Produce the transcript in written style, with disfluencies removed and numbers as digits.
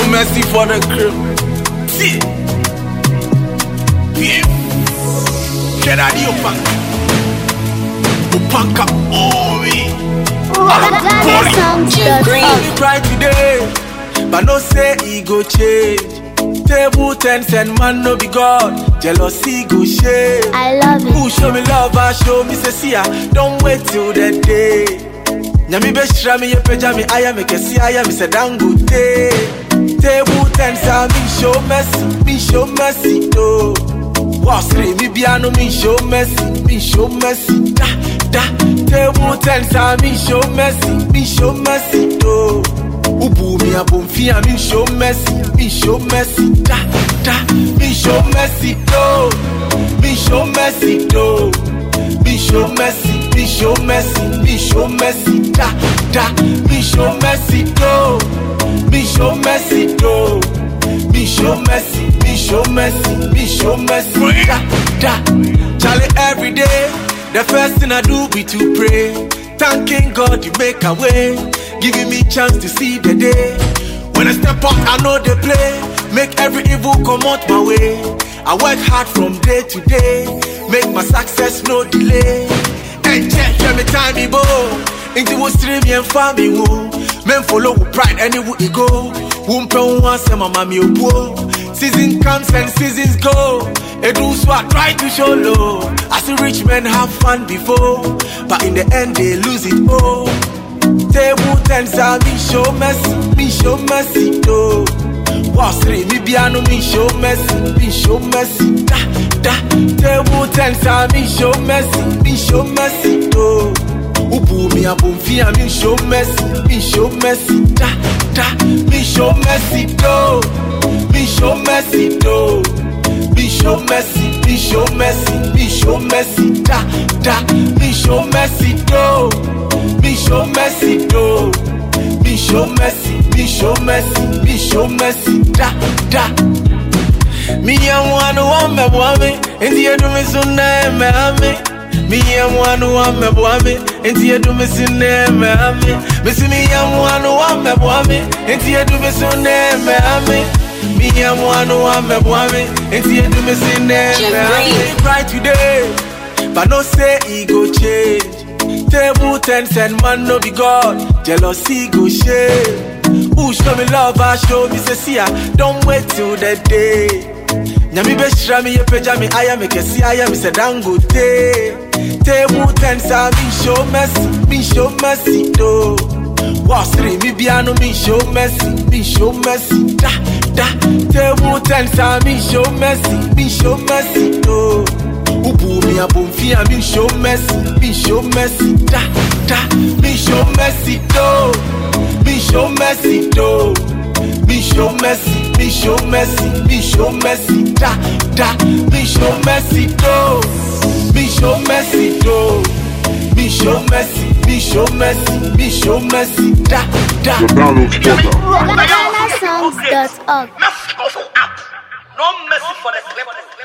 Messi for the crib. See. Yeah. Get out of your pack. Upanka. Oh, me. Green. Cry today. But no say he go change. Table tens and man no be God. Jealousy go shade. I love it. Who show me love and show me say see ya. Don't wait till the day. Nyami be shira me ye peja me aya me kesi aya me say dangote. Table tens and me show mercy do. Was me biano me show mercy da. Table tens and me show mercy do. Ubu mi abomfia me show mercy da. Me show mercy do. Me show mercy do. Me show mercy da. Me show mercy do. Me show mercy do. Me show mercy da. Charlie, every day the first thing I do be to pray. Thanking God you make a way, giving me chance to see the day. When I step out, I know they play. Make every evil come out my way. I work hard from day to day. Make my success no delay. And check me time me bo. Into what stream and family woo. Men follow with pride anywhere you go. Wumpe one say my mommy obo. Season comes and seasons go. It do so I try to show low. I see rich men have fun before, but in the end they lose it all. Table tens are me show mercy do. Was me biano me show mercy da. Table tens are me show mercy do. Ubu mi abomfia me show mercy da. Me show mercy do. Me show mercy do. Me show mercy da. Me show mercy do. Me show mercy do. Me show mercy da. Me am one me boame, and you do me so name me. Me am one me boame, and you do me so name me. Me see me am one me boame, and you do me so name me. Me am one me boame, and you do me so name me. Cry today, but no say he go change. Table tens and man no be God. Jealousy go shade. Who show me love and show me say see ya. Don't wait till the day. Nyami be shira me ye peja me aya me kesi aya me say dangote. Table tens and me show mercy do. Was me biano me show mercy da. Table tens and me show mercy do. Ubu mi abomfia me show mercy da. Me show mercy do. Me show mercy do. Me show mercy da. Me show mercy do. Me show mercy do. Me show mercy da. GhanaSongs.org. No mercy for the